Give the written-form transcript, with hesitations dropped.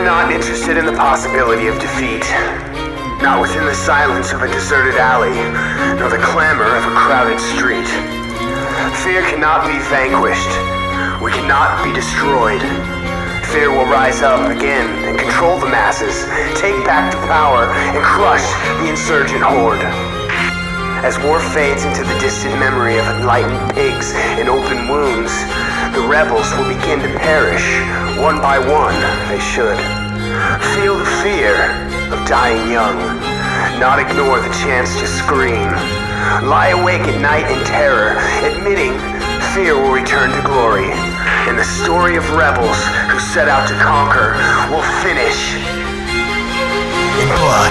not interested in the possibility of defeat. Not within the silence of a deserted alley, nor the clamor of a crowded street. Fear cannot be vanquished. We cannot be destroyed. Fear will rise up again and control the masses, take back the power, and crush the insurgent horde. As war fades into the distant memory of enlightened pigs and open wounds, the rebels will begin to perish, one by one, they should. Feel the fear of dying young, not ignore the chance to scream. Lie awake at night in terror, admitting fear will return to glory. And the story of rebels who set out to conquer will finish in blood.